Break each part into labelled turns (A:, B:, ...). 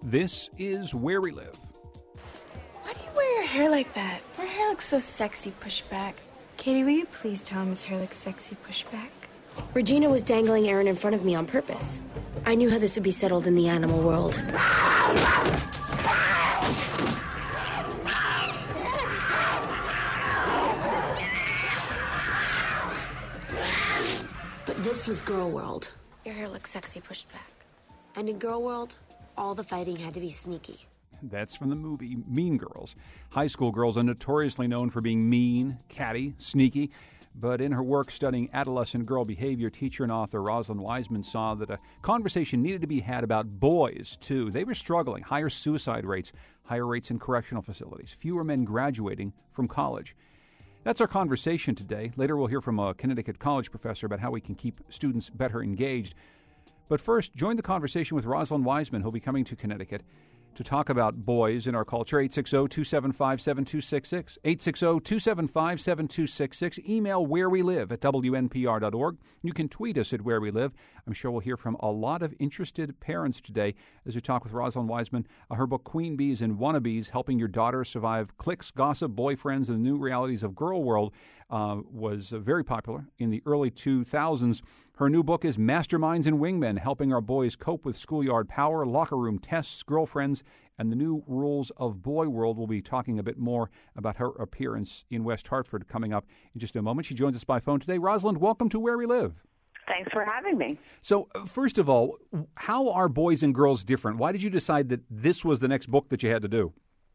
A: This is Where We Live.
B: Why do you wear your hair like that? Your hair looks so sexy pushed back. Katie, will you please tell him his hair looks sexy pushed back?
C: Regina was dangling Aaron in front of me on purpose. I knew how this would be settled in the animal world. But this was girl world.
B: Your hair looks sexy pushed back.
C: And in girl world, all the fighting had to be sneaky.
A: That's from the movie Mean Girls. High school girls are notoriously known for being mean, catty, sneaky. But in her work studying adolescent girl behavior, teacher and author Rosalind Wiseman saw that a conversation needed to be had about boys, too. They were struggling. Higher suicide rates, higher rates in correctional facilities, fewer men graduating from college. That's our conversation today. Later we'll hear from a Connecticut college professor about how we can keep students better engaged. But first, join the conversation with Rosalind Wiseman, who'll be coming to Connecticut to talk about boys in our culture. 860-275-7266. 860-275-7266. Email wherewelive@wnpr.org. You can tweet us at Where We Live. I'm sure we'll hear from a lot of interested parents today as we talk with Rosalind Wiseman. Her book, Queen Bees and Wannabes, Helping Your Daughter Survive Cliques, Gossip, Boyfriends, and the New Realities of Girl World, was very popular in the early 2000s. Her new book is Masterminds and Wingmen, Helping Our Boys Cope with Schoolyard Power, Locker Room Tests, Girlfriends, and the New Rules of Boy World. We'll be talking a bit more about her appearance in West Hartford coming up in just a moment. She joins us by phone today. Rosalind, welcome to Where We Live.
D: Thanks for having me.
A: So, first of all, how are boys and girls different? Why did you decide that this was the next book that you had to do?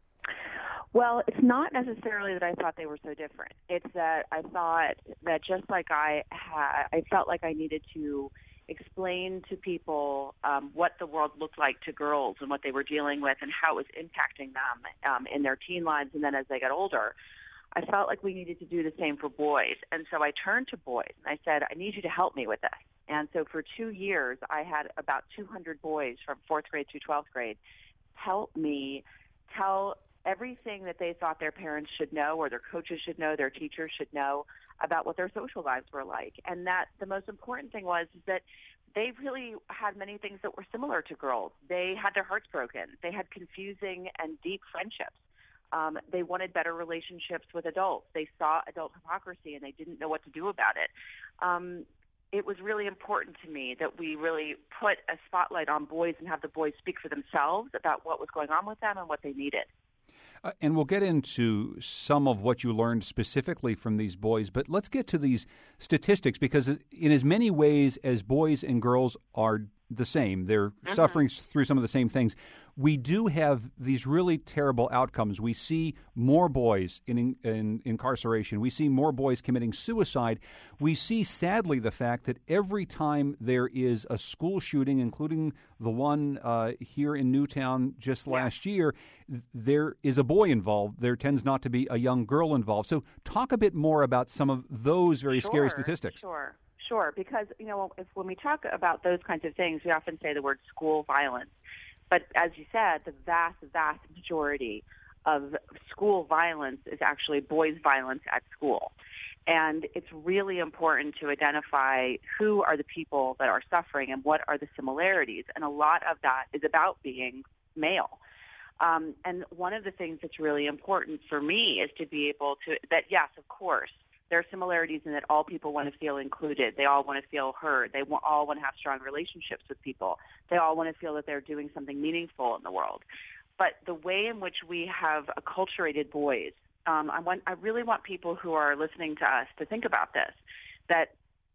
D: Well, it's not necessarily that I thought they were so different. It's that I thought that just like I felt like I needed to explain to people what the world looked like to girls and what they were dealing with and how it was impacting them in their teen lives and then as they got older. I felt like we needed to do the same for boys. And so I turned to boys and I said, I need you to help me with this. And so for 2 years, I had about 200 boys from 4th grade to 12th grade help me tell everything that they thought their parents should know or their coaches should know, their teachers should know about what their social lives were like. And that the most important thing was that they really had many things that were similar to girls. They had their hearts broken. They had confusing and deep friendships. They wanted better relationships with adults. They saw adult hypocrisy and they didn't know what to do about it. It was really important to me that we really put a spotlight on boys and have the boys speak for themselves about what was going on with them and what they needed.
A: And we'll get into some of what you learned specifically from these boys, but let's get to these statistics because in as many ways as boys and girls are the same, they're suffering through some of the same things, we do have these really terrible outcomes. We see more boys in incarceration. We see more boys committing suicide. We see, sadly, the fact that every time there is a school shooting, including the one here in Newtown just last year, there is a boy involved. There tends not to be a young girl involved. So talk a bit more about some of those very scary statistics.
D: Sure, because, when we talk about those kinds of things, we often say the word school violence. But as you said, the vast, vast majority of school violence is actually boys' violence at school. And it's really important to identify who are the people that are suffering and what are the similarities. And a lot of that is about being male. And one of the things that's really important for me is to be able to, that yes, of course, there are similarities in that all people want to feel included. They all want to feel heard. They all want to have strong relationships with people. They all want to feel that they're doing something meaningful in the world. But the way in which we have acculturated boys, I really want people who are listening to us to think about this, that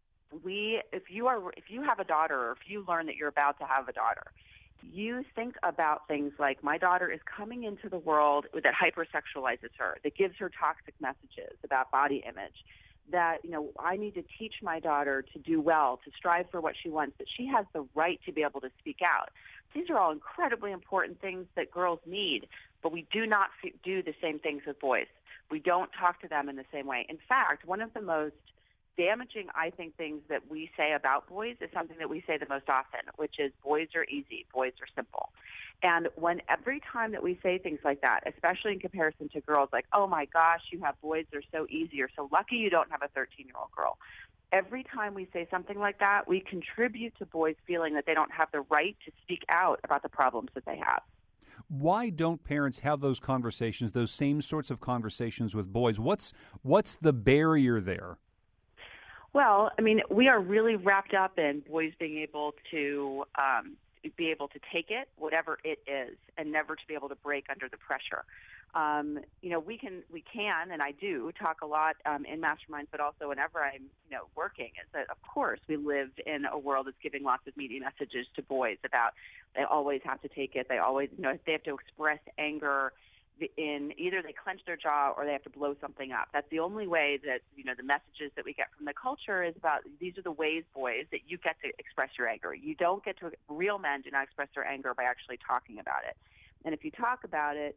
D: if you have a daughter or if you learn that you're about to have a daughter, you think about things like, my daughter is coming into the world that hypersexualizes her, that gives her toxic messages about body image, that, I need to teach my daughter to do well, to strive for what she wants, that she has the right to be able to speak out. These are all incredibly important things that girls need, but we do not do the same things with boys. We don't talk to them in the same way. In fact, one of the most damaging, I think, things that we say about boys is something that we say the most often, which is boys are easy, boys are simple. And every time that we say things like that, especially in comparison to girls, like, oh my gosh, you have boys, they're so easy, you're so lucky you don't have a 13-year-old girl. Every time we say something like that, we contribute to boys feeling that they don't have the right to speak out about the problems that they have.
A: Why don't parents have those conversations, those same sorts of conversations with boys? What's the barrier there?
D: Well, I mean, we are really wrapped up in boys being able to take it, whatever it is, and never to be able to break under the pressure. We can, and I do talk a lot in masterminds, but also whenever I'm, working, is that of course we live in a world that's giving lots of media messages to boys about they always have to take it, they always, they have to express anger in either they clench their jaw or they have to blow something up. That's the only way that, the messages that we get from the culture is about these are the ways, boys, that you get to express your anger. You don't get to, real men do not express their anger by actually talking about it. And if you talk about it,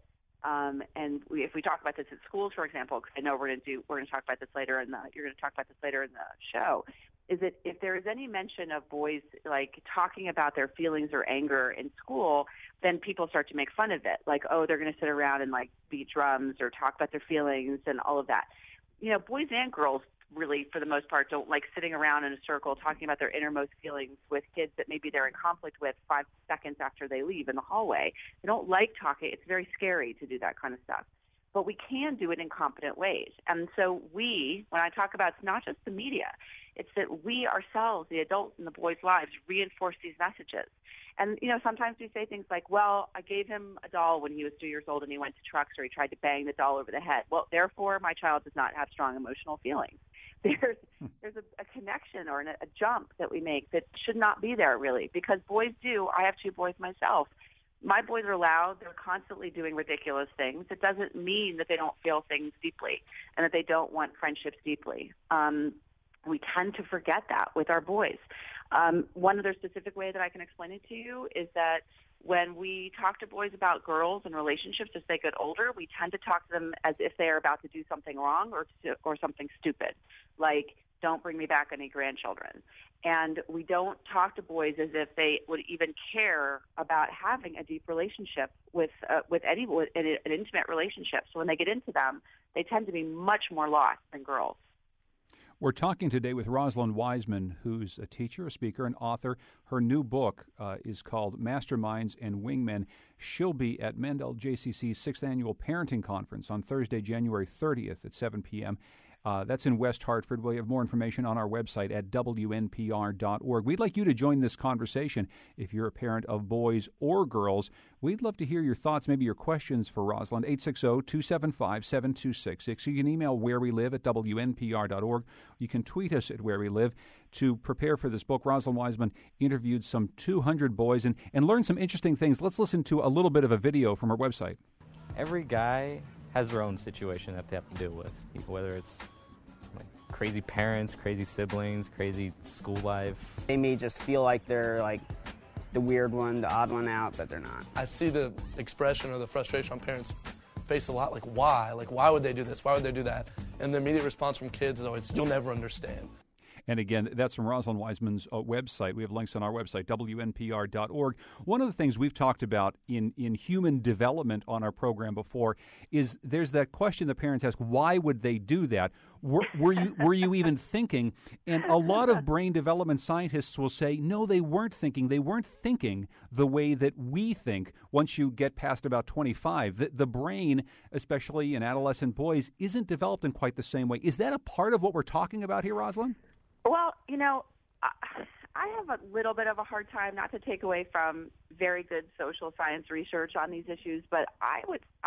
D: if we talk about this at schools, for example, because I know we're going to talk about this later you're going to talk about this later in the show, is that if there is any mention of boys like talking about their feelings or anger in school, then people start to make fun of it. Like, oh, they're going to sit around and like beat drums or talk about their feelings and all of that. Boys and girls really, for the most part, don't like sitting around in a circle talking about their innermost feelings with kids that maybe they're in conflict with 5 seconds after they leave in the hallway. They don't like talking. It's very scary to do that kind of stuff. But we can do it in competent ways. And so when I talk about, it's not just the media, it's that we ourselves, the adults in the boys' lives, reinforce these messages. And, sometimes we say things like, well, I gave him a doll when he was 2 years old and he went to trucks or he tried to bang the doll over the head. Well, therefore, my child does not have strong emotional feelings. There's a connection or a jump that we make that should not be there, really, because boys do. I have 2 boys myself. My boys are loud. They're constantly doing ridiculous things. It doesn't mean that they don't feel things deeply and that they don't want friendships deeply. We tend to forget that with our boys. One other specific way that I can explain it to you is that when we talk to boys about girls and relationships as they get older, we tend to talk to them as if they are about to do something wrong or something stupid, like don't bring me back any grandchildren. And we don't talk to boys as if they would even care about having a deep relationship with an intimate relationship. So when they get into them, they tend to be much more lost than girls.
A: We're talking today with Rosalind Wiseman, who's a teacher, a speaker, an author. Her new book is called Masterminds and Wingmen. She'll be at Mandel JCC's 6th Annual Parenting Conference on Thursday, January 30th at 7 p.m. That's in West Hartford. We have more information on our website at WNPR.org. We'd like you to join this conversation if you're a parent of boys or girls. We'd love to hear your thoughts, maybe your questions for Rosalind, 860-275-7266. You can email wherewelive at WNPR.org. You can tweet us at wherewelive. To prepare for this book, Rosalind Wiseman interviewed some 200 boys and learned some interesting things. Let's listen to a little bit of a video from her website.
E: Every guy has their own situation that they have to deal with, whether it's crazy parents, crazy siblings, crazy school life.
F: They may just feel like they're like the weird one, the odd one out, but they're not.
G: I see the expression or the frustration on parents' face a lot, like why? Like why would they do this? Why would they do that? And the immediate response from kids is always, you'll never understand.
A: And again, that's from Rosalind Wiseman's website. We have links on our website, WNPR.org. One of the things we've talked about in human development on our program before is there's that question that parents ask, why would they do that? Were you even thinking? And a lot of brain development scientists will say, no, they weren't thinking. They weren't thinking the way that we think once you get past about 25. The brain, especially in adolescent boys, isn't developed in quite the same way. Is that a part of what we're talking about here, Rosalind?
D: Well, I have a little bit of a hard time, not to take away from very good social science research on these issues, but I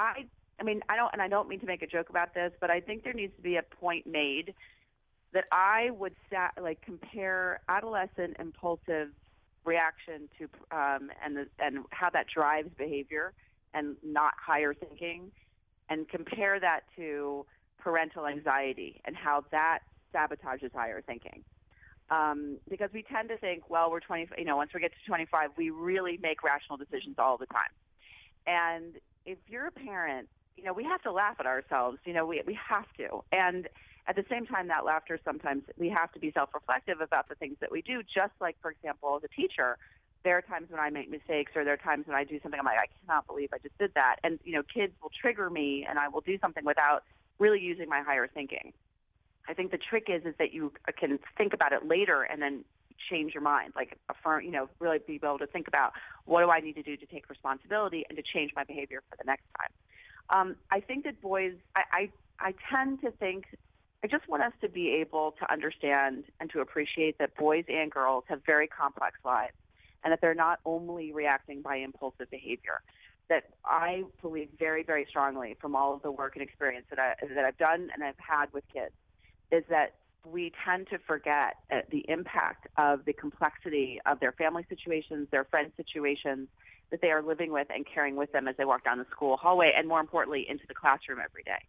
D: don't mean to make a joke about this, but I think there needs to be a point made that I would compare adolescent impulsive reaction to and how that drives behavior and not higher thinking, and compare that to parental anxiety and how that sabotages higher thinking. Because we tend to think, well, we're 20, once we get to 25, we really make rational decisions all the time. And if you're a parent, we have to laugh at ourselves. We have to. And at the same time, that laughter, sometimes we have to be self-reflective about the things that we do. Just like, for example, as a teacher, there are times when I make mistakes, or there are times when I do something I'm like, I cannot believe I just did that. And, kids will trigger me, and I will do something without really using my higher thinking. I think the trick is that you can think about it later and then change your mind, like affirm, really be able to think about what do I need to do to take responsibility and to change my behavior for the next time. I think that boys, I tend to think, I just want us to be able to understand and to appreciate that boys and girls have very complex lives and that they're not only reacting by impulsive behavior. That I believe very, very strongly from all of the work and experience that I've done and I've had with kids is that we tend to forget the impact of the complexity of their family situations, their friend situations that they are living with and carrying with them as they walk down the school hallway and, more importantly, into the classroom every day.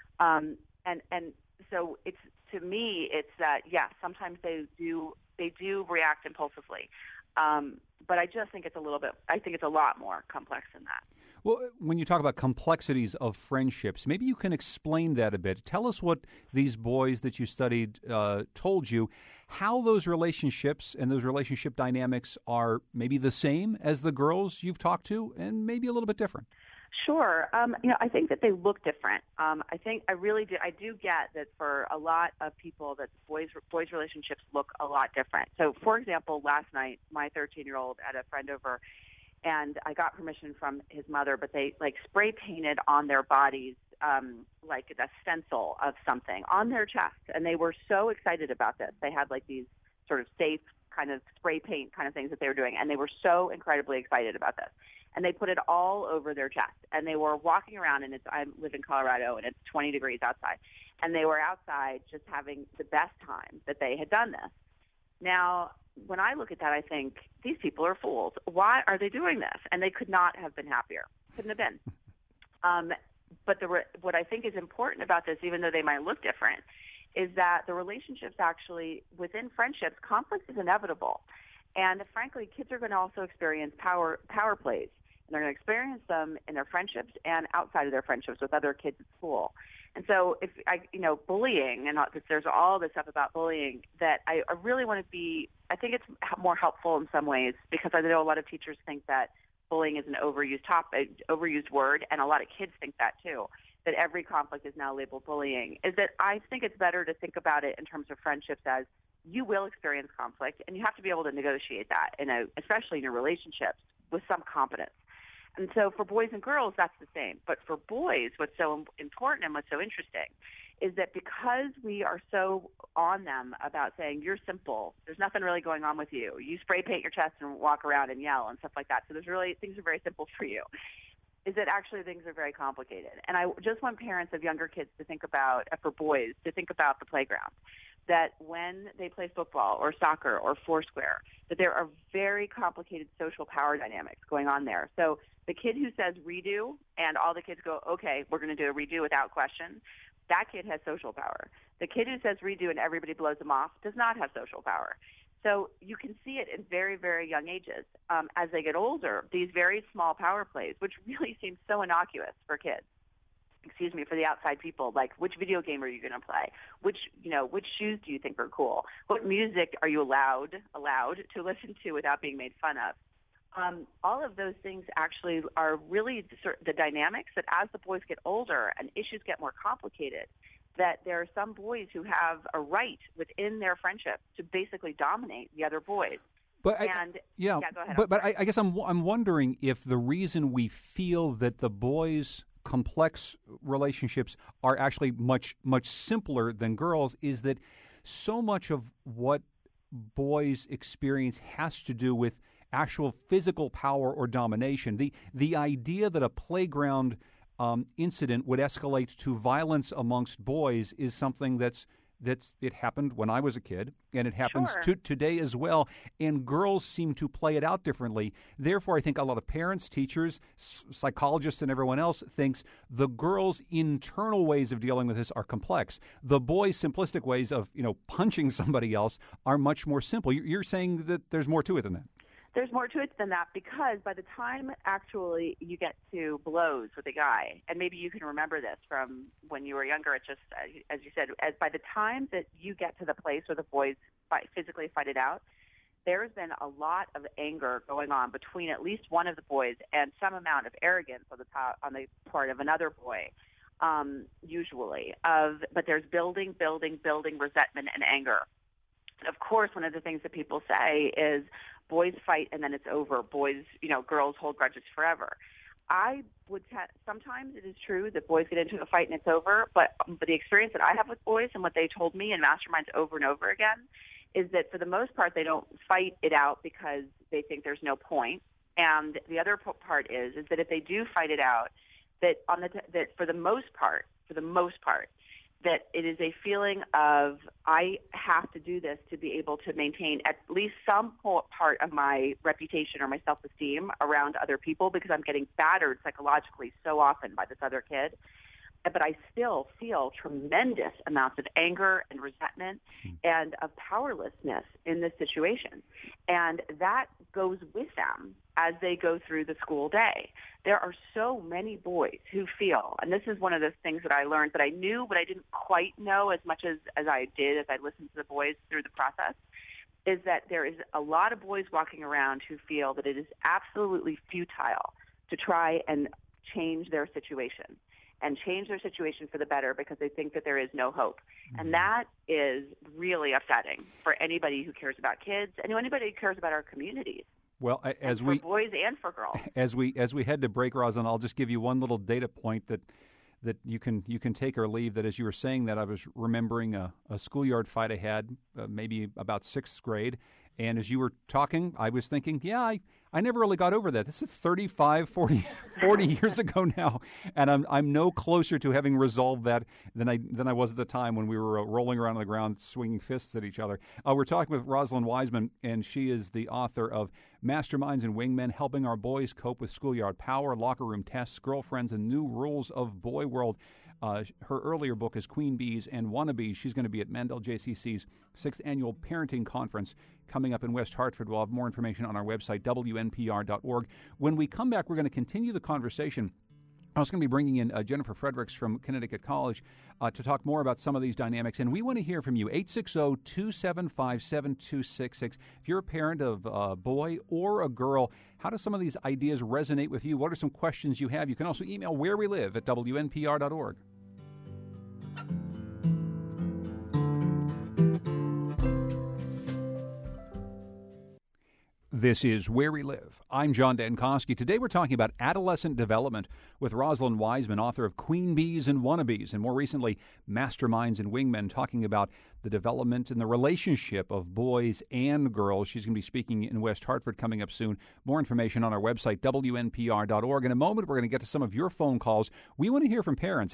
D: And so it's, to me, it's that, yes, sometimes they do react impulsively. But I just think it's a lot more complex than that.
A: Well, when you talk about complexities of friendships, maybe you can explain that a bit. Tell us what these boys that you studied told you, how those relationships and those relationship dynamics are maybe the same as the girls you've talked to and maybe a little bit different.
D: Sure. I think that they look different. I really do. I do get that for a lot of people that boys relationships look a lot different. So, for example, last night, my 13-year-old had a friend over, and I got permission from his mother, but they spray painted on their bodies like a stencil of something on their chest, and they were so excited about this. They had these sort of safe kind of spray paint kind of things that they were doing, and they were so incredibly excited about this. And they put it all over their chest, and they were walking around, and I live in Colorado, and it's 20 degrees outside, and they were outside just having the best time that they had done this. Now, when I look at that, I think, these people are fools. Why are they doing this? And they could not have been happier. Couldn't have been. But what I think is important about this, even though they might look different, is that the relationships actually, within friendships, conflict is inevitable. And frankly, kids are going to also experience power plays. And they're going to experience them in their friendships and outside of their friendships with other kids at school. And so bullying, and there's all this stuff about bullying that I really want to be, I think it's more helpful in some ways, because I know a lot of teachers think that bullying is an overused word, and a lot of kids think that too, that every conflict is now labeled bullying, is that I think it's better to think about it in terms of friendships as you will experience conflict, and you have to be able to negotiate that, especially in your relationships, with some competence. And so for boys and girls, that's the same. But for boys, what's so important and what's so interesting is that because we are so on them about saying, you're simple, there's nothing really going on with you, you spray paint your chest and walk around and yell and stuff like that, so things are very simple for you, is that actually things are very complicated. And I just want parents of younger kids to think about, for boys, to think about the playground, that when they play football or soccer or foursquare, that there are very complicated social power dynamics going on there. So the kid who says redo and all the kids go, okay, we're going to do a redo without question, that kid has social power. The kid who says redo and everybody blows them off does not have social power. So you can see it in very, very young ages. As they get older, these very small power plays, which really seem so innocuous for kids, for the outside people, like which video game are you going to play? Which shoes do you think are cool? What music are you allowed to listen to without being made fun of? All of those things actually are really the dynamics that as the boys get older and issues get more complicated, that there are some boys who have a right within their friendship to basically dominate the other boys.
A: But
D: go ahead.
A: But I guess I'm wondering if the reason we feel that the boys' complex relationships are actually much simpler than girls is that so much of what boys experience has to do with actual physical power or domination. The idea that a playground incident would escalate to violence amongst boys is something that's it happened when I was a kid, and it happens today as well, and girls seem to play it out differently. Therefore, I think a lot of parents, teachers, psychologists, and everyone else thinks the girls' internal ways of dealing with this are complex. The boys' simplistic ways of, punching somebody else are much more simple. You're saying that there's more to it than that.
D: There's more to it than that, because by the time actually you get to blows with a guy, and maybe you can remember this from when you were younger, it's just, as you said, by the time that you get to the place where the boys physically fight it out, there's been a lot of anger going on between at least one of the boys and some amount of arrogance on the part of another boy, usually. But there's building resentment and anger. of course, one of the things that people say is boys fight and then it's over. Boys, girls hold grudges forever. I would sometimes it is true that boys get into a fight and it's over, but the experience that I have with boys and what they told me in masterminds over and over again is that for the most part they don't fight it out because they think there's no point. And the other part is that if they do fight it out, that that for the most part, that it is a feeling of I have to do this to be able to maintain at least some part of my reputation or my self-esteem around other people because I'm getting battered psychologically so often by this other kid. But I still feel tremendous amounts of anger and resentment and of powerlessness in this situation. And that goes with them as they go through the school day. There are so many boys who feel, and this is one of the things that I learned that I knew but I didn't quite know as much as I did as I listened to the boys through the process, is that there is a lot of boys walking around who feel that it is absolutely futile to try and change their situation and change their situation for the better because they think that there is no hope. And that is really upsetting for anybody who cares about kids and anybody who cares about our communities.
A: Well, as
D: for boys and for girls.
A: As we head to break, Rosalind, I'll just give you one little data point that you can take or leave. That as you were saying that, I was remembering a schoolyard fight I had maybe about 6th grade. And as you were talking, I was thinking, I never really got over that. This is 35, 40 years ago now, and I'm no closer to having resolved that than I was at the time when we were rolling around on the ground swinging fists at each other. We're talking with Rosalind Wiseman, and she is the author of Masterminds and Wingmen, Helping Our Boys Cope with Schoolyard Power, Locker Room Tests, Girlfriends, and New Rules of Boy World. Her earlier book is Queen Bees and Wannabes. She's going to be at Mandel JCC's 6th Annual Parenting Conference coming up in West Hartford. We'll have more information on our website, WNPR.org. When we come back, we're going to continue the conversation. I was going to be bringing in Jennifer Fredericks from Connecticut College to talk more about some of these dynamics. And we want to hear from you, 860-275-7266. If you're a parent of a boy or a girl, how do some of these ideas resonate with you? What are some questions you have? You can also email wherewelive@WNPR.org. This is Where We Live. I'm John Dankosky. Today we're talking about adolescent development with Rosalind Wiseman, author of Queen Bees and Wannabes, and more recently, Masterminds and Wingmen, talking about the development and the relationship of boys and girls. She's going to be speaking in West Hartford coming up soon. More information on our website, WNPR.org. In a moment, we're going to get to some of your phone calls. We want to hear from parents,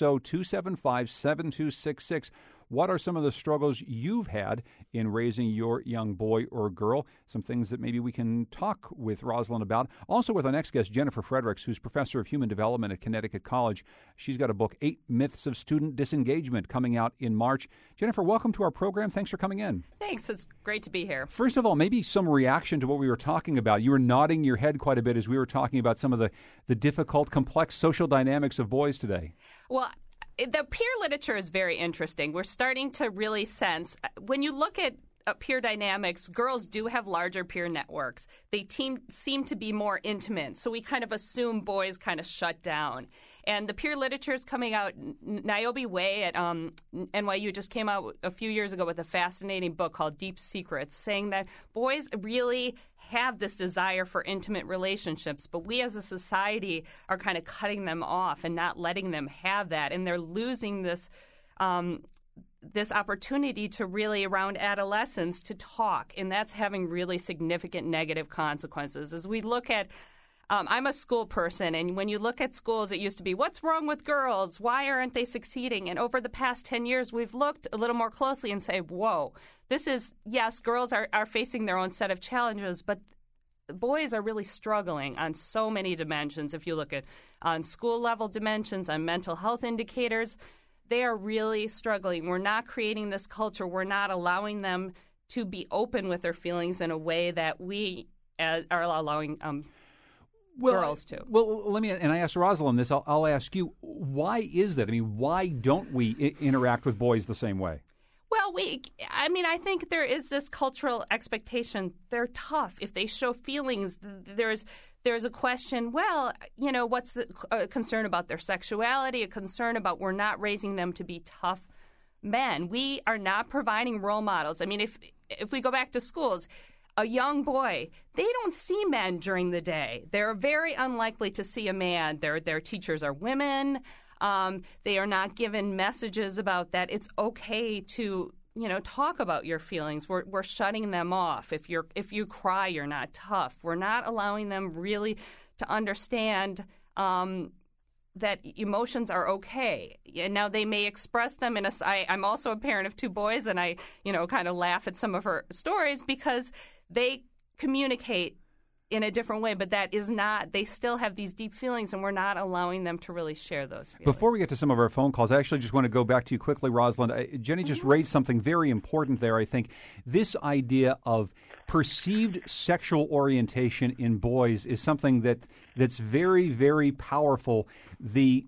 A: 860-275-7266. What are some of the struggles you've had in raising your young boy or girl? Some things that maybe we can talk with Rosalind about. Also with our next guest, Jennifer Fredericks, who's professor of human development at Connecticut College. She's got a book, 8 Myths of Student Disengagement, coming out in March. Jennifer, welcome to our program. Thanks for coming in.
H: Thanks. It's great to be here.
A: First of all, maybe some reaction to what we were talking about. You were nodding your head quite a bit as we were talking about some of the difficult, complex social dynamics of boys today.
H: Well, the peer literature is very interesting. We're starting to really sense, when you look at peer dynamics, girls do have larger peer networks. They seem to be more intimate, so we kind of assume boys kind of shut down. And the peer literature is coming out. Niobe Way at NYU just came out a few years ago with a fascinating book called Deep Secrets, saying that boys really have this desire for intimate relationships, but we as a society are kind of cutting them off and not letting them have that, and they're losing this this opportunity to really, around adolescence, to talk, and that's having really significant negative consequences. As we look at I'm a school person, and when you look at schools, it used to be, what's wrong with girls? Why aren't they succeeding? And over the past 10 years, we've looked a little more closely and say, whoa, this is, yes, girls are facing their own set of challenges, but boys are really struggling on so many dimensions. If you look at on school-level dimensions, on mental health indicators, they are really struggling. We're not creating this culture. We're not allowing them to be open with their feelings in a way that we are allowing girls to.
A: Well, let me, and I asked Rosalind this, I'll ask you, why is that? I mean, why don't we interact with boys the same way?
H: Well, I think there is this cultural expectation. They're tough. If they show feelings, there's a question, well, what's the concern about their sexuality, a concern about we're not raising them to be tough men. We are not providing role models. I mean, if we go back to schools, a young boy, they don't see men during the day. They're very unlikely to see a man. Their teachers are women. They are not given messages about that. It's okay to talk about your feelings. We're shutting them off. If you cry, you're not tough. We're not allowing them really to understand that emotions are okay. And now they may express them I'm also a parent of two boys, and I kind of laugh at some of her stories because they communicate in a different way, but that is not, they still have these deep feelings, and we're not allowing them to really share those feelings.
A: Before we get to some of our phone calls, I actually just want to go back to you quickly, Rosalind. Jenny just raised something very important there, I think. This idea of perceived sexual orientation in boys is something that's very, very powerful. The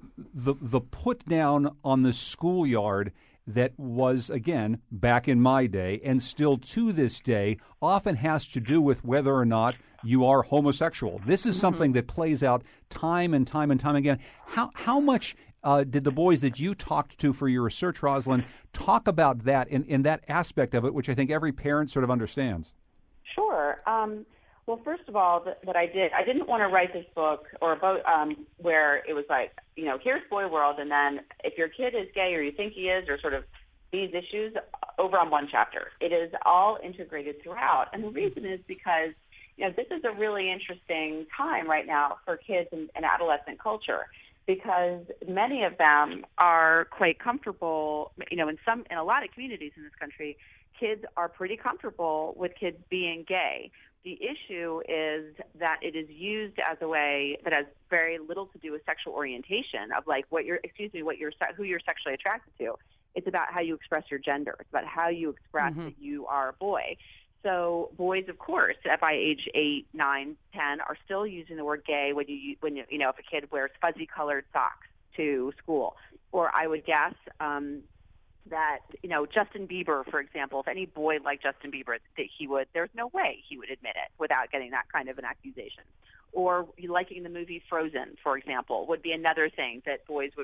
A: put down on the schoolyard that was, again, back in my day and still to this day, often has to do with whether or not you are homosexual. This is something that plays out time and time and time again. How much did the boys that you talked to for your research, Rosalind, talk about that in that aspect of it, which I think every parent sort of understands?
D: Sure. Well, first of all, what I didn't want to write this book or about where it was like, here's Boy World, and then if your kid is gay or you think he is, or sort of these issues over on one chapter. It is all integrated throughout, and the reason is because this is a really interesting time right now for kids and adolescent culture, because many of them are quite comfortable. In a lot of communities in this country, kids are pretty comfortable with kids being gay. The issue is that it is used as a way that has very little to do with sexual orientation of like who you're sexually attracted to. It's about how you express your gender. It's about how you express that you are a boy. So boys, of course, by age 8, 9, 10, are still using the word gay when if a kid wears fuzzy colored socks to school. Or I would guess that Justin Bieber, for example, if any boy like Justin Bieber, there's no way he would admit it without getting that kind of an accusation. Or liking the movie Frozen, for example, would be another thing that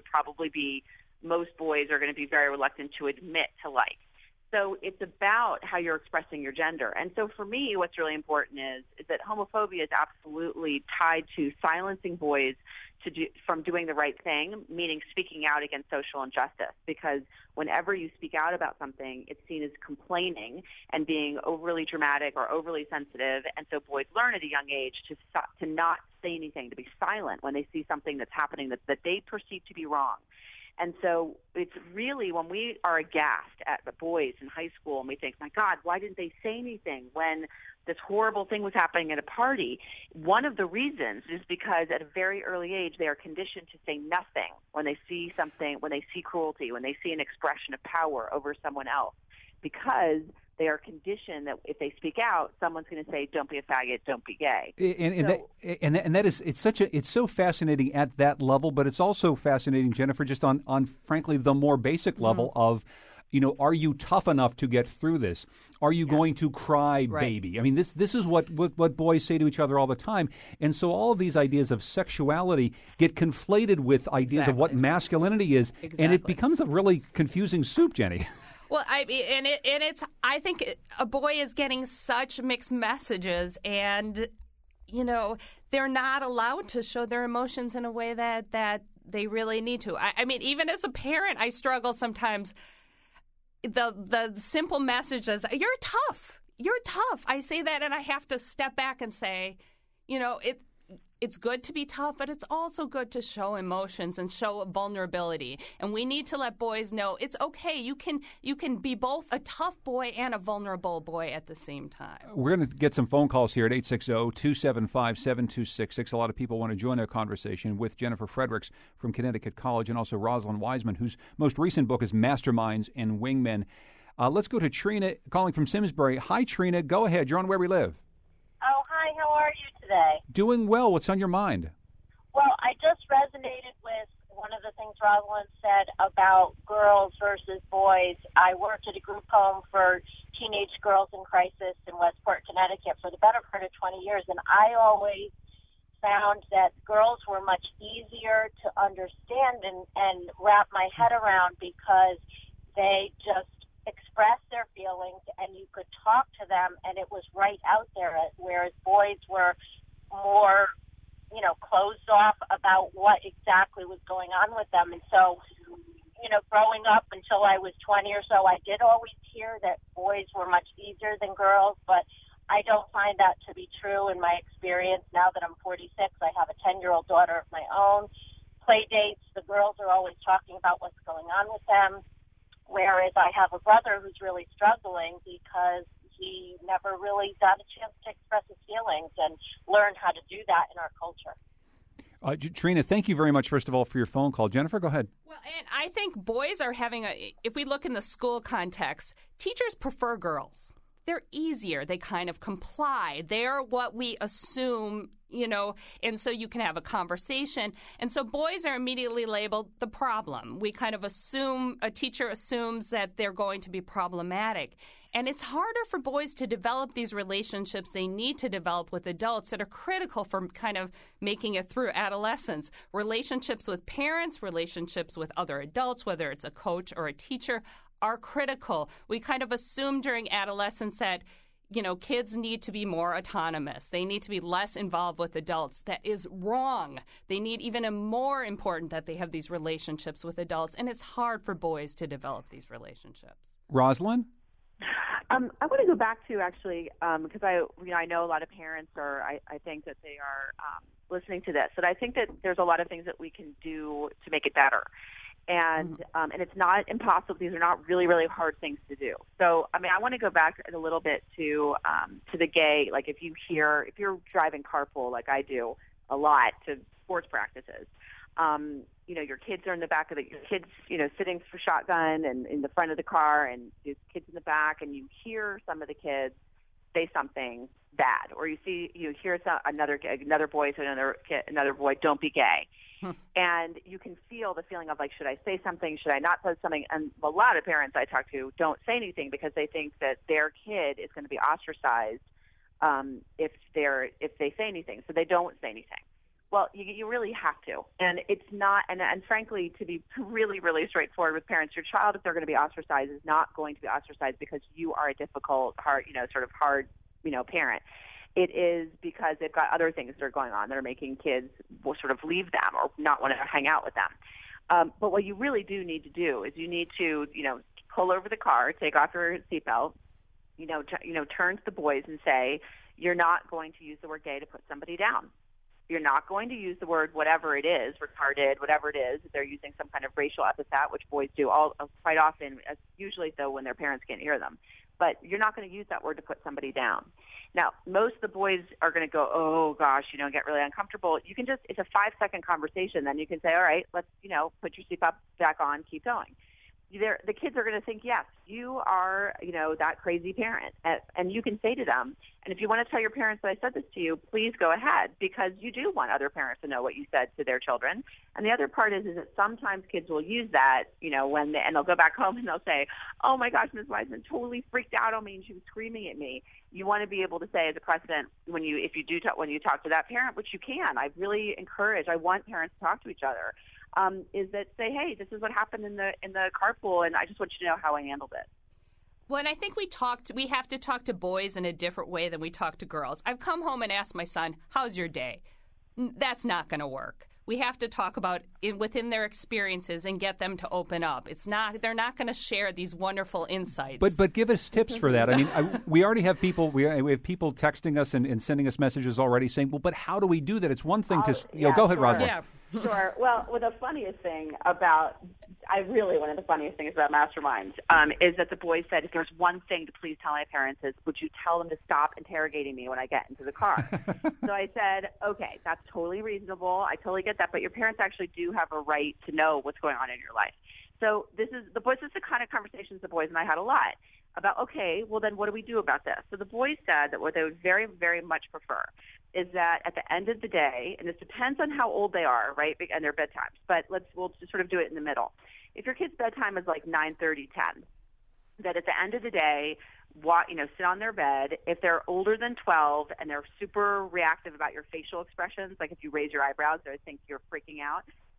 D: most boys are going to be very reluctant to admit to like. So it's about how you're expressing your gender. And so for me, what's really important is that homophobia is absolutely tied to silencing boys from doing the right thing, meaning speaking out against social injustice. Because whenever you speak out about something, it's seen as complaining and being overly dramatic or overly sensitive. And so boys learn at a young age to not say anything, to be silent when they see something that's happening that they perceive to be wrong. And so it's really when we are aghast at the boys in high school and we think, my God, why didn't they say anything when this horrible thing was happening at a party? One of the reasons is because at a very early age, they are conditioned to say nothing when they see something, when they see cruelty, when they see an expression of power over someone else, because they are conditioned that if they speak out, someone's going to say, "Don't be a faggot, don't be gay."
A: And that is it's so fascinating at that level, but it's also fascinating, Jennifer, just on frankly the more basic level of, are you tough enough to get through this? Are you going to cry, baby? I mean, this is what boys say to each other all the time, and so all of these ideas of sexuality get conflated with ideas of what masculinity is, and it becomes a really confusing soup, Jenny.
H: Well, I think a boy is getting such mixed messages, and they're not allowed to show their emotions in a way that they really need to. I mean, even as a parent, I struggle sometimes. The simple message is, "You're tough. You're tough." I say that, and I have to step back and say, it's good to be tough, but it's also good to show emotions and show vulnerability. And we need to let boys know it's okay. You can be both a tough boy and a vulnerable boy at the same time. We're
A: going to get some phone calls here at 860-275-7266. A lot of people want to join our conversation with Jennifer Fredericks from Connecticut College and also Rosalind Wiseman, whose most recent book is Masterminds and Wingmen. Let's go to Trina calling from Simsbury. Hi, Trina. Go ahead. You're on Where We Live.
I: Oh, hi. How are you today?
A: Doing well. What's on your mind?
I: Well, I just resonated with one of the things Rosalind said about girls versus boys. I worked at a group home for teenage girls in crisis in Westport, Connecticut for the better part of 20 years, and I always found that girls were much easier to understand and wrap my head around because they just expressed their feelings and you could talk to them and it was right out there, whereas boys were more, closed off about what exactly was going on with them. And so, growing up until I was 20 or so, I did always hear that boys were much easier than girls, but I don't find that to be true in my experience. Now that I'm 46, I have a 10-year-old daughter of my own. Play dates, the girls are always talking about what's going on with them, whereas I have a brother who's really struggling because he never really got a chance to express his feelings and learn how to do that in our culture.
A: Trina, thank you very much, first of all, for your phone call. Jennifer, go ahead.
H: Well, and I think boys are having if we look in the school context, teachers prefer girls. They're easier. They kind of comply. They're what we assume, and so you can have a conversation. And so boys are immediately labeled the problem. We kind of assume, a teacher assumes that they're going to be problematic. And it's harder for boys to develop these relationships they need to develop with adults that are critical for kind of making it through adolescence. Relationships with parents, relationships with other adults, whether it's a coach or a teacher, are critical. We kind of assume during adolescence that, kids need to be more autonomous. They need to be less involved with adults. That is wrong. They need even more important that they have these relationships with adults, and it's hard for boys to develop these relationships.
A: Rosalind?
D: I want to go back to actually because I know a lot of parents I think that they are listening to this, and I think that there's a lot of things that we can do to make it better. And and it's not impossible. These are not really, really hard things to do. So, I want to go back a little bit to the gay. Like if you're driving carpool like I do a lot to sports practices, your kids are in the back of your kids, sitting for shotgun and in the front of the car, and the kids in the back, and you hear some of the kids say something bad, or you hear another boy say another boy, don't be gay. And you can feel the feeling of like, should I say something? Should I not say something? And a lot of parents I talk to don't say anything because they think that their kid is going to be ostracized if they say anything. So they don't say anything. Well, you really have to. And it's not, and frankly, to be really, really straightforward with parents, your child, if they're going to be ostracized, is not going to be ostracized because you are a difficult, hard parent. It is because they've got other things that are going on that are making kids will sort of leave them or not want to hang out with them. But what you really do need to do is you need to, pull over the car, take off your seatbelt, turn to the boys and say, you're not going to use the word gay to put somebody down. You're not going to use the word whatever it is, retarded, whatever it is. They're using some kind of racial epithet, which boys do quite often, usually though when their parents can't hear them. But you're not going to use that word to put somebody down. Now, most of the boys are going to go, oh, gosh, get really uncomfortable. You can it's a 5-second conversation. Then you can say, all right, let's, put your seatbelt back on, keep going. The kids are going to think, yes, you are, that crazy parent. And you can say to them, and if you want to tell your parents that I said this to you, please go ahead, because you do want other parents to know what you said to their children. And the other part is that sometimes kids will use that, and they'll go back home and they'll say, oh my gosh, Ms. Wiseman totally freaked out on me and she was screaming at me. You want to be able to say as a precedent when you talk to that parent, which you can. I really I want parents to talk to each other. Is that say, hey, this is what happened in the carpool, and I just want you to know how I handled it.
H: Well, and I think we have to talk to boys in a different way than we talk to girls. I've come home and asked my son, how's your day? That's not going to work. We have to talk about within their experiences and get them to open up. They're not going to share these wonderful insights.
A: But give us tips for that. We already have people. We have people texting us and sending us messages already saying, well, but how do we do that? It's one thing to go ahead,
D: sure.
A: Rosalind.
H: Yeah.
D: Sure. Well, one of the funniest things about Masterminds is that the boys said, if there's one thing to please tell my parents is, would you tell them to stop interrogating me when I get into the car? So I said, okay, that's totally reasonable. I totally get that. But your parents actually do have a right to know what's going on in your life. So this is the kind of conversations the boys and I had a lot about, okay, well then what do we do about this? So the boys said that what they would very, very much prefer is that at the end of the day, and this depends on how old they are, right, and their bedtimes, but we'll just sort of do it in the middle. If your kid's bedtime is like 9:30, 10, that at the end of the day, sit on their bed. If they're older than 12 and they're super reactive about your facial expressions, like if you raise your eyebrows, they think you're freaking out,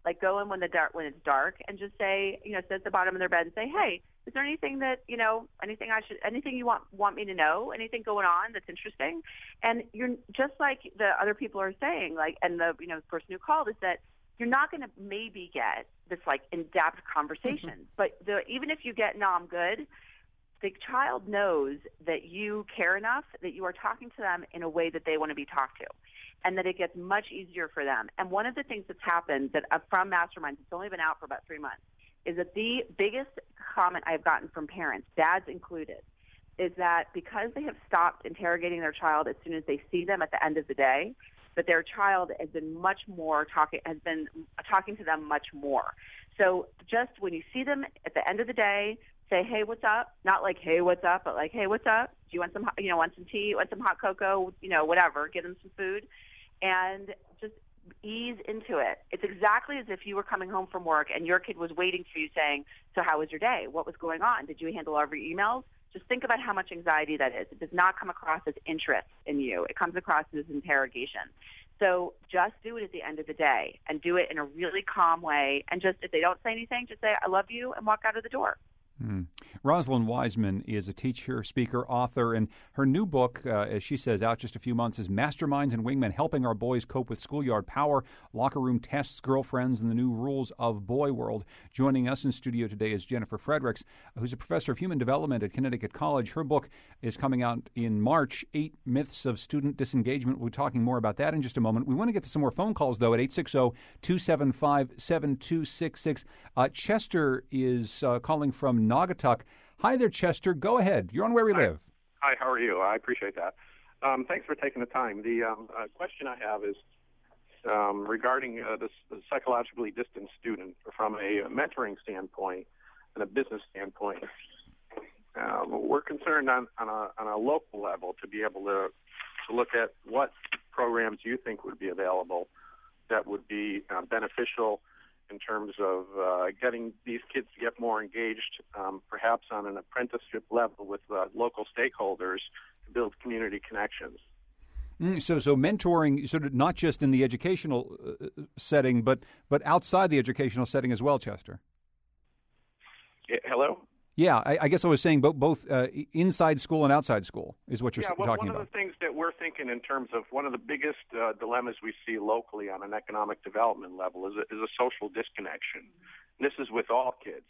D: Like go in when it's dark and just say, sit at the bottom of their bed and say, hey, is there anything that, anything you want me to know, anything going on that's interesting? And you're just like the other people are saying, like, and the, person who called is that you're not going to maybe get this like in-depth conversation, but even if you get, no, I'm good, the child knows that you care enough that you are talking to them in a way that they want to be talked to, and that it gets much easier for them. And one of the things that's happened that from Masterminds, it's only been out for about 3 months, is that the biggest comment I've gotten from parents, dads included, is that because they have stopped interrogating their child as soon as they see them at the end of the day, that their child has been talking to them much more. So just when you see them at the end of the day, say, hey, what's up? Not like, hey, what's up, but like, hey, what's up? Do you want some, want some tea, want some hot cocoa, whatever, give them some food, and just ease into it. It's exactly as if you were coming home from work and your kid was waiting for you saying, so how was your day? What was going on? Did you handle all of your emails? Just think about how much anxiety that is. It does not come across as interest in you. It comes across as interrogation. So just do it at the end of the day and do it in a really calm way. And just if they don't say anything, just say, I love you, and walk out of the door.
A: Rosalind Wiseman is a teacher, speaker, author, and her new book, as she says, out just a few months, is Masterminds and Wingmen, Helping Our Boys Cope with Schoolyard Power, Locker Room Tests, Girlfriends, and the New Rules of Boy World. Joining us in studio today is Jennifer Fredericks, who's a professor of human development at Connecticut College. Her book is coming out in March, 8 Myths of Student Disengagement. We'll be talking more about that in just a moment. We want to get to some more phone calls, though, at 860-275-7266. Chester is calling from Naugatuck. Hi there, Chester. Go ahead. You're on Where We Live.
J: Hi, how are you? I appreciate that. Thanks for taking the time. The question I have is regarding the psychologically distant student from a mentoring standpoint and a business standpoint. We're concerned on a local level to be able to look at what programs you think would be available that would be beneficial in terms of getting these kids to get more engaged, perhaps on an apprenticeship level with local stakeholders to build community connections.
A: So mentoring, sort of not just in the educational setting, but outside the educational setting as well, Chester.
J: Hello?
A: Yeah, I guess I was saying both inside school and outside school is what you're talking about.
J: One of the things that we're thinking in terms of one of the biggest dilemmas we see locally on an economic development level is a social disconnection. And this is with all kids.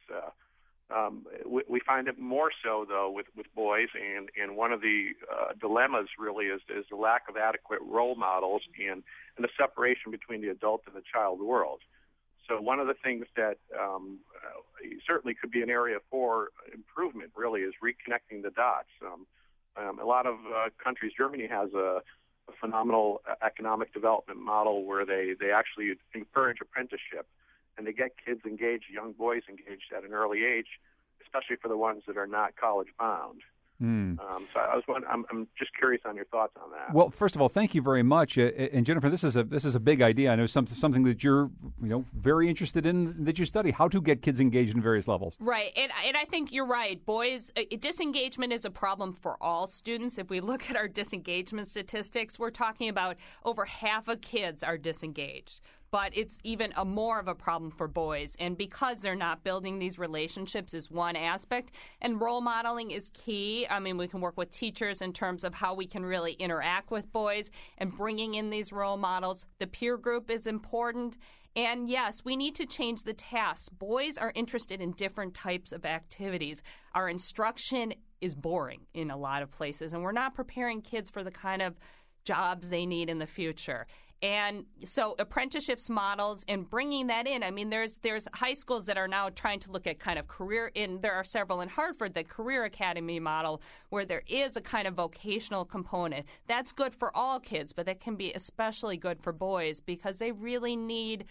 J: We find it more so, though, with boys, and one of the dilemmas really is the lack of adequate role models and the separation between the adult and the child world. So one of the things that certainly could be an area for improvement, really, is reconnecting the dots. A lot of countries, Germany has a phenomenal economic development model where they actually encourage apprenticeship, and they get kids engaged, young boys engaged at an early age, especially for the ones that are not college bound. So I'm just curious on your thoughts on that.
A: Well, first of all, thank you very much. And Jennifer, this is a big idea. I know something that you're very interested in, that you study, how to get kids engaged in various levels.
H: Right, and I think you're right. Boys, disengagement is a problem for all students. If we look at our disengagement statistics, we're talking about over half of kids are disengaged. But it's even more of a problem for boys. And because they're not building these relationships is one aspect. And role modeling is key. I mean, we can work with teachers in terms of how we can really interact with boys and bringing in these role models. The peer group is important. And yes, we need to change the tasks. Boys are interested in different types of activities. Our instruction is boring in a lot of places, and we're not preparing kids for the kind of jobs they need in the future. And so apprenticeships models and bringing that in, I mean, there's high schools that are now trying to look at kind of there are several in Hartford, the Career Academy model, where there is a kind of vocational component. That's good for all kids, but that can be especially good for boys because they really need,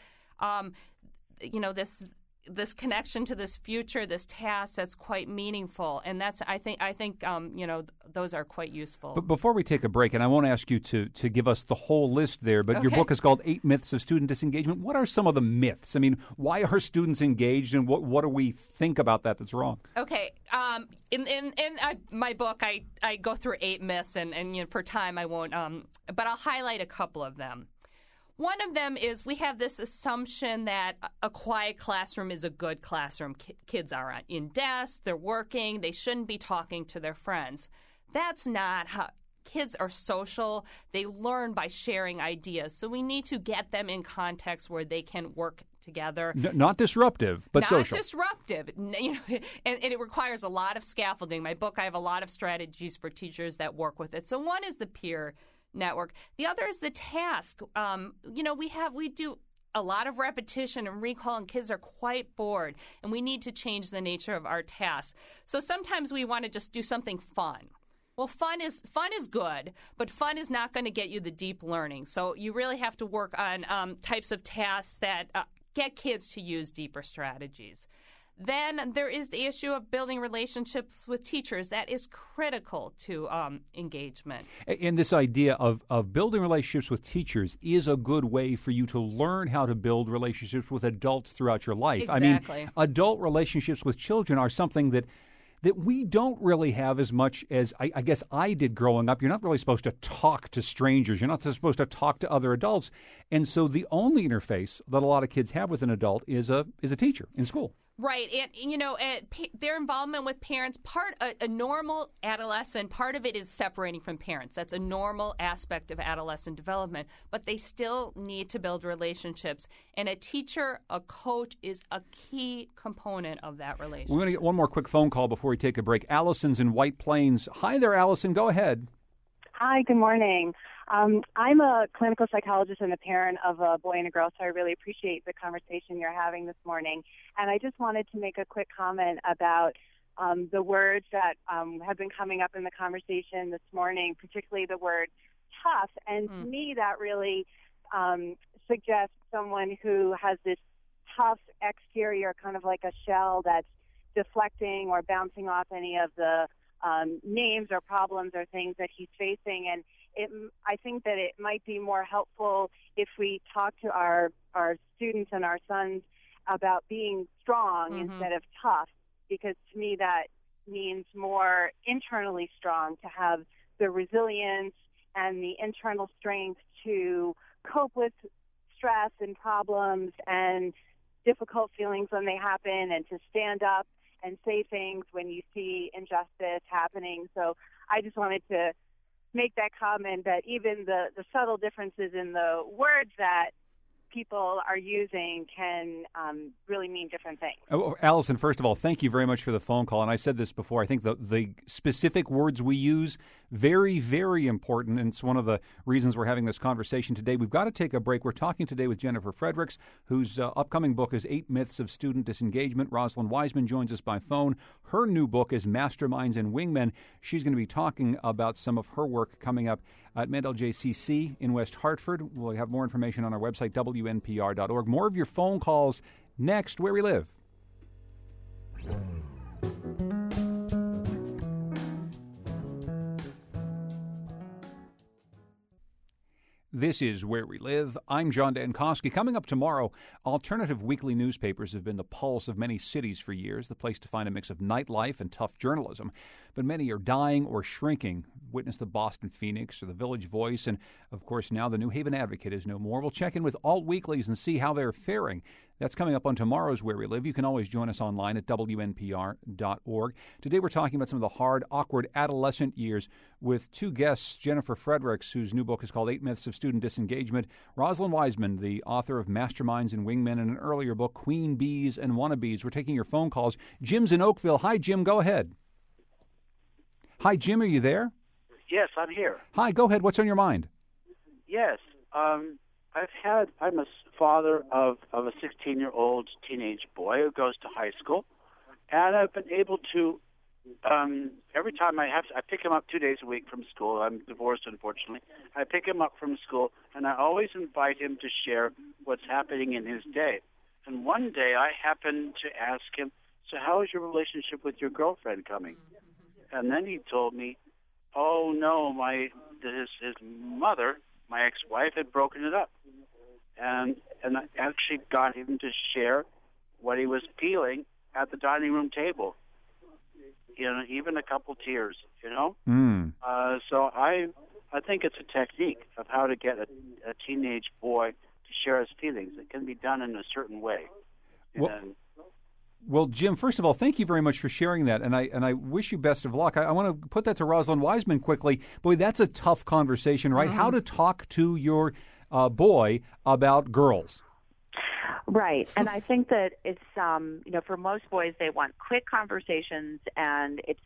H: this connection to this future, this task that's quite meaningful, and that's I think those are quite useful.
A: But before we take a break, and I won't ask you to give us the whole list there, but your book is called 8 Myths of Student Disengagement. What are some of the myths? I mean, why are students engaged, and what do we think about that's wrong?
H: Okay, in my book, I go through 8 myths, and for time I won't, but I'll highlight a couple of them. One of them is we have this assumption that a quiet classroom is a good classroom. Kids are in desks, they're working, they shouldn't be talking to their friends. That's not how kids are social. They learn by sharing ideas. So we need to get them in context where they can work together.
A: Not disruptive, but social.
H: Not disruptive. You know, and it requires a lot of scaffolding. In my book, I have a lot of strategies for teachers that work with it. So one is the peer network. The other is the task. We do a lot of repetition and recall, and kids are quite bored, and we need to change the nature of our tasks. So sometimes we want to just do something fun. Well, fun is good, but fun is not going to get you the deep learning. So you really have to work on types of tasks that get kids to use deeper strategies. Then there is the issue of building relationships with teachers. That is critical to engagement.
A: And this idea of building relationships with teachers is a good way for you to learn how to build relationships with adults throughout your life.
H: Exactly.
A: I mean, adult relationships with children are something that we don't really have as much as I guess I did growing up. You're not really supposed to talk to strangers. You're not supposed to talk to other adults. And so the only interface that a lot of kids have with an adult is a teacher in school.
H: Right. And, their involvement with parents, a normal adolescent, part of it is separating from parents. That's a normal aspect of adolescent development. But they still need to build relationships. And a teacher, a coach is a key component of that relationship.
A: We're going to get one more quick phone call before we take a break. Allison's in White Plains. Hi there, Allison. Go ahead.
K: Hi, good morning. I'm a clinical psychologist and a parent of a boy and a girl, so I really appreciate the conversation you're having this morning. And I just wanted to make a quick comment about the words that have been coming up in the conversation this morning, particularly the word tough. And to me, that really suggests someone who has this tough exterior, kind of like a shell that's deflecting or bouncing off any of the names or problems or things that he's facing. And I think that it might be more helpful if we talk to our students and our sons about being strong instead of tough, because to me that means more internally strong, to have the resilience and the internal strength to cope with stress and problems and difficult feelings when they happen, and to stand up and say things when you see injustice happening. So I just wanted to make that comment that even the subtle differences in the words that people are using can really mean different things.
A: Oh, Allison, first of all, thank you very much for the phone call. And I said this before, I think the specific words we use, very, very important. And it's one of the reasons we're having this conversation today. We've got to take a break. We're talking today with Jennifer Fredericks, whose upcoming book is 8 Myths of Student Disengagement. Rosalind Wiseman joins us by phone. Her new book is Masterminds and Wingmen. She's going to be talking about some of her work coming up at Mandel JCC in West Hartford. We'll have more information on our website, WNPR.org. More of your phone calls next, Where We Live. This is Where We Live. I'm John Dankosky. Coming up tomorrow, alternative weekly newspapers have been the pulse of many cities for years, the place to find a mix of nightlife and tough journalism. But many are dying or shrinking. Witness the Boston Phoenix or the Village Voice, and of course now the New Haven Advocate is no more. We'll check in with alt weeklies and see how they're faring. That's coming up on tomorrow's Where We Live. You can always join us online at WNPR.org. Today we're talking about some of the hard, awkward adolescent years with two guests, Jennifer Fredericks, whose new book is called 8 Myths of Student Disengagement, Rosalind Wiseman, the author of Masterminds and Wingmen, and an earlier book, Queen Bees and Wannabes. We're taking your phone calls. Jim's in Oakville. Hi, Jim. Go ahead. Hi, Jim. Are you there?
L: Yes, I'm here.
A: Hi. Go ahead. What's on your mind?
L: Yes. I'm a father of a 16-year-old teenage boy who goes to high school, and I've been able to, every time I pick him up 2 days a week from school. I'm divorced, unfortunately. I pick him up from school, and I always invite him to share what's happening in his day. And one day I happened to ask him, so how is your relationship with your girlfriend coming? And then he told me, oh, no, his mother, my ex-wife, had broken it up. And I actually got him to share what he was feeling at the dining room table. You know, even a couple tears, you know?
A: Mm.
L: So I I think it's a technique of how to get a teenage boy to share his feelings. It can be done in a certain way.
A: Well, Jim, first of all, thank you very much for sharing that, and I wish you best of luck. I want to put that to Rosalind Wiseman quickly. Boy, that's a tough conversation, right? How to talk to your boy about girls.
D: Right. And I think that it's, for most boys, they want quick conversations, and it's,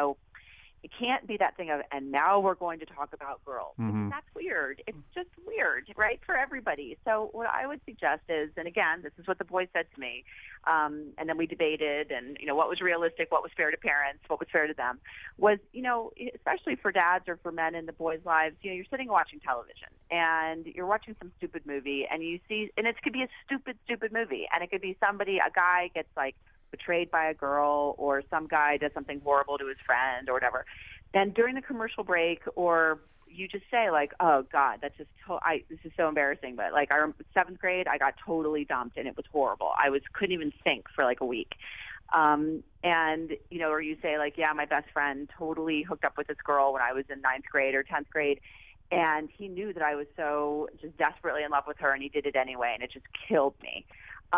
D: it can't be that thing of, and now we're going to talk about girls.
A: Mm-hmm.
D: That's weird. It's just weird, right, for everybody. So what I would suggest is, and again, this is what the boys said to me, and then we debated, and, what was realistic, what was fair to parents, what was fair to them, was, especially for dads or for men in the boys' lives, you're sitting watching television, and you're watching some stupid movie, and you see, and it could be a stupid movie, and it could be a guy gets, betrayed by a girl, or some guy does something horrible to his friend or whatever. And during the commercial break, or you just say oh God, that's just this is so embarrassing. But our 7th grade, I got totally dumped and it was horrible. I couldn't even think for a week. And or you say yeah, my best friend totally hooked up with this girl when I was in 9th grade or 10th grade. And he knew that I was so just desperately in love with her, and he did it anyway, and it just killed me.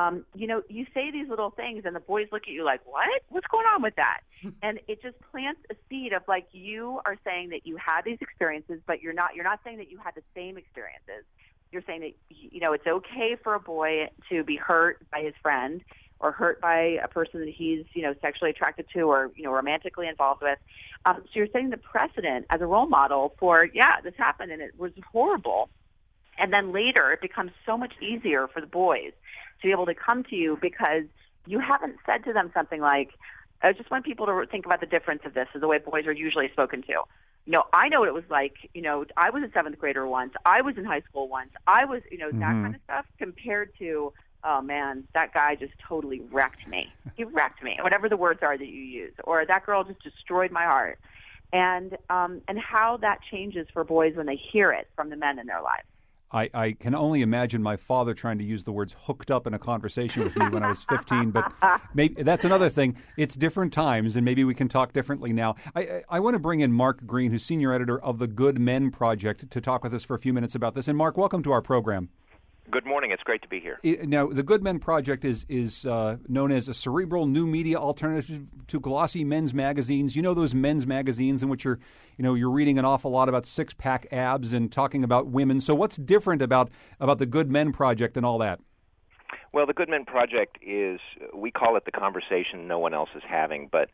D: You say these little things, and the boys look at you like, what? What's going on with that? And it just plants a seed of you are saying that you had these experiences, but you're not saying that you had the same experiences. You're saying that, it's okay for a boy to be hurt by his friend or hurt by a person that he's, sexually attracted to or, romantically involved with. So you're setting the precedent as a role model for, this happened and it was horrible. And then later it becomes so much easier for the boys to be able to come to you because you haven't said to them something like, I just want people to think about the difference of this, is the way boys are usually spoken to. I know what it was like. I was a 7th grader once. I was in high school once. I was, that kind of stuff compared to, oh, man, that guy just totally wrecked me. He wrecked me, whatever the words are that you use. Or that girl just destroyed my heart. And how that changes for boys when they hear it from the men in their lives.
A: I can only imagine my father trying to use the words hooked up in a conversation with me when I was 15, but maybe that's another thing. It's different times, and maybe we can talk differently now. I want to bring in Mark Green, who's senior editor of the Good Men Project, to talk with us for a few minutes about this. And Mark, welcome to our program.
M: Good morning. It's great to be here.
A: Now, the Good Men Project is known as a cerebral new media alternative to glossy men's magazines. You know those men's magazines in which you're reading an awful lot about six-pack abs and talking about women. So what's different about the Good Men Project and all that?
M: Well, the Good Men Project is, we call it the conversation no one else is having, but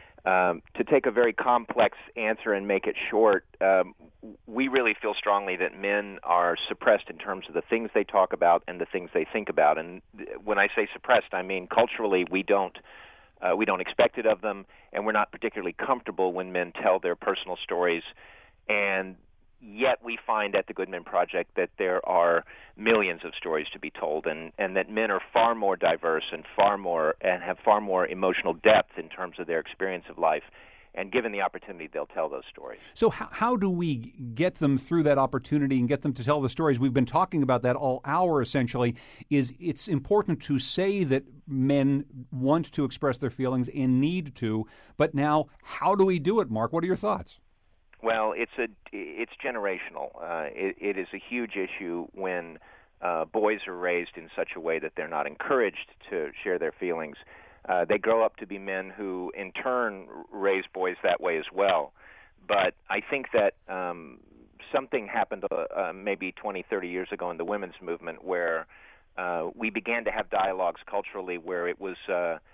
M: to take a very complex answer and make it short, we really feel strongly that men are suppressed in terms of the things they talk about and the things they think about. And when I say suppressed, I mean culturally we don't expect it of them, and we're not particularly comfortable when men tell their personal stories. And yet we find at the Good Men Project that there are millions of stories to be told, and that men are far more diverse and have far more emotional depth in terms of their experience of life. And given the opportunity, they'll tell those stories.
A: So how do we get them through that opportunity and get them to tell the stories? We've been talking about that all hour, essentially. It's important to say that men want to express their feelings and need to, but now how do we do it, Mark? What are your thoughts?
M: Well, it's generational. It is a huge issue when boys are raised in such a way that they're not encouraged to share their feelings. They grow up to be men who, in turn, raise boys that way as well. But I think that something happened maybe 20, 30 years ago in the women's movement where we began to have dialogues culturally where it was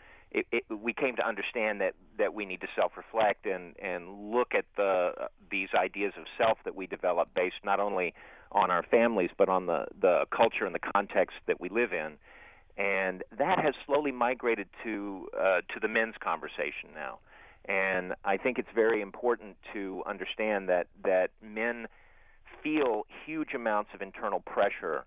M: we came to understand that we need to self-reflect and look at these ideas of self that we develop based not only on our families but on the culture and the context that we live in. And that has slowly migrated to the men's conversation now. And I think it's very important to understand that men feel huge amounts of internal pressure.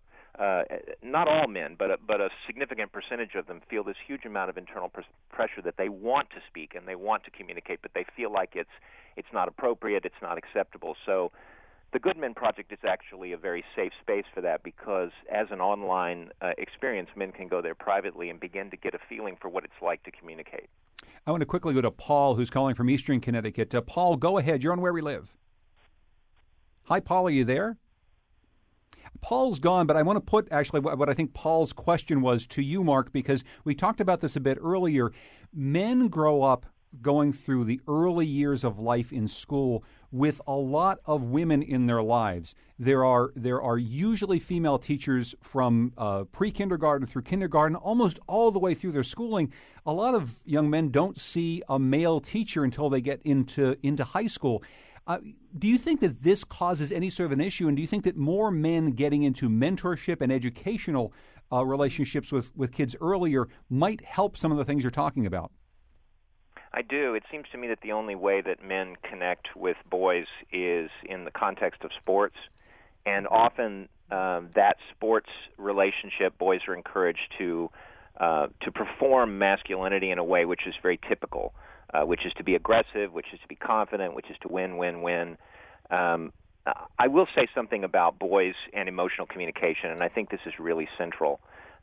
M: Not all men, but a significant percentage of them feel this huge amount of internal pressure that they want to speak and they want to communicate, but they feel like it's not appropriate, it's not acceptable. So the Good Men Project is actually a very safe space for that because as an online experience, men can go there privately and begin to get a feeling for what it's like to communicate.
A: I want to quickly go to Paul, who's calling from Eastern Connecticut. Paul, go ahead. You're on Where We Live. Hi, Paul, are you there? Paul's gone, but I want to put actually what I think Paul's question was to you, Mark, because we talked about this a bit earlier. Men grow up going through the early years of life in school with a lot of women in their lives. There are usually female teachers from pre-kindergarten through kindergarten, almost all the way through their schooling. A lot of young men don't see a male teacher until they get into high school. Do you think that this causes any sort of an issue, and do you think that more men getting into mentorship and educational relationships with kids earlier might help some of the things you're talking about?
M: I do. It seems to me that the only way that men connect with boys is in the context of sports, and often that sports relationship, boys are encouraged to perform masculinity in a way which is very typical, which is to be aggressive, which is to be confident, which is to win. I will say something about boys and emotional communication, and I think this is really central.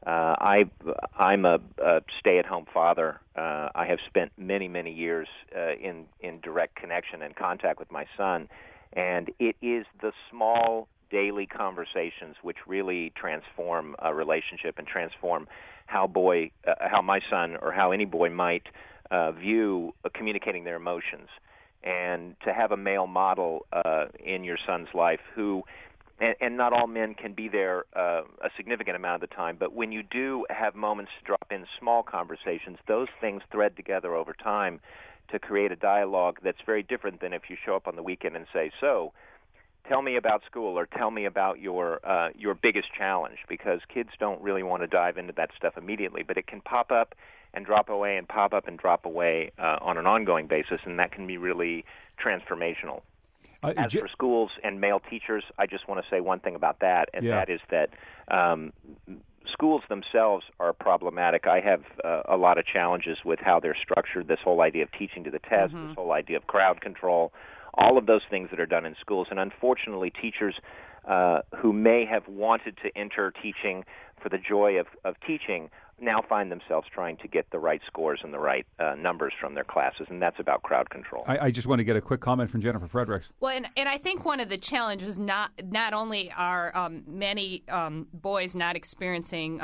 M: I'm a stay-at-home father. I have spent many years in direct connection and contact with my son, and it is the small daily conversations which really transform a relationship and transform how my son or how any boy might view communicating their emotions. And to have a male model in your son's life who, and not all men can be there a significant amount of the time, but when you do have moments to drop in small conversations, those things thread together over time to create a dialogue that's very different than if you show up on the weekend and say, so, tell me about school or tell me about your biggest challenge, because kids don't really want to dive into that stuff immediately, but it can pop up and drop away and pop up and drop away on an ongoing basis, and that can be really transformational. As for schools and male teachers, I just want to say one thing about that, and that is that schools themselves are problematic. I have a lot of challenges with how they're structured, this whole idea of teaching to the test, this whole idea of crowd control, all of those things that are done in schools. And unfortunately, teachers who may have wanted to enter teaching for the joy of teaching now find themselves trying to get the right scores and the right numbers from their classes, and that's about crowd control.
A: I just want to get a quick comment from Jennifer Fredericks.
H: Well, and I think one of the challenges not only are many boys not experiencing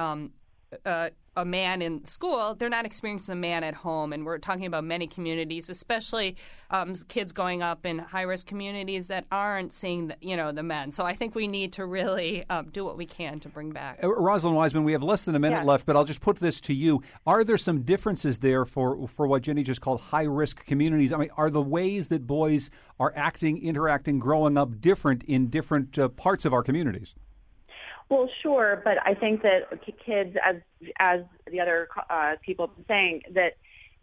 H: a man in school, they're not experiencing a man at home. And we're talking about many communities, especially kids growing up in high-risk communities that aren't seeing the men. So I think we need to really do what we can to bring back.
A: Rosalind Wiseman, we have less than a minute left, but I'll just put this to you. Are there some differences there for what Jenny just called high-risk communities? I mean, are the ways that boys are acting, interacting, growing up different in different parts of our communities?
D: Well, sure, but I think that kids, as the other people have been saying, that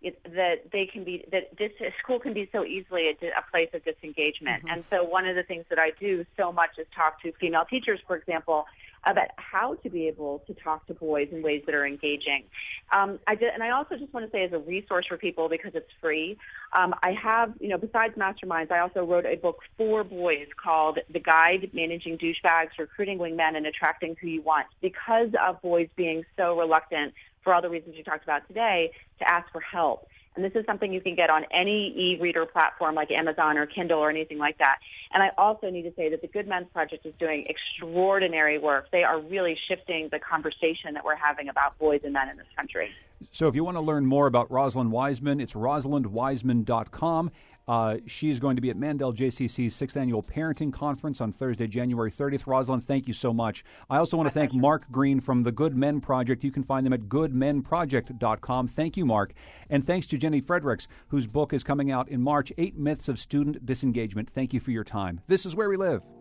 D: school can be so easily a place of disengagement. And so one of the things that I do so much is talk to female teachers, for example, about how to be able to talk to boys in ways that are engaging. And I also just want to say, as a resource for people, because it's free, I have, besides Masterminds, I also wrote a book for boys called The Guide: Managing Douchebags, Recruiting Wingmen, and Attracting Who You Want, because of boys being so reluctant, for all the reasons you talked about today, to ask for help. And this is something you can get on any e-reader platform like Amazon or Kindle or anything like that. And I also need to say that the Good Men's Project is doing extraordinary work. They are really shifting the conversation that we're having about boys and men in this country.
A: So if you want to learn more about Rosalind Wiseman, it's rosalindwiseman.com. She's going to be at Mandel JCC's 6th Annual Parenting Conference on Thursday, January 30th. Rosalind, thank you so much. I also want to thank Mark Green from the Good Men Project. You can find them at goodmenproject.com. Thank you, Mark. And thanks to Jenny Fredericks, whose book is coming out in March, 8 Myths of Student Disengagement. Thank you for your time. This is Where We Live.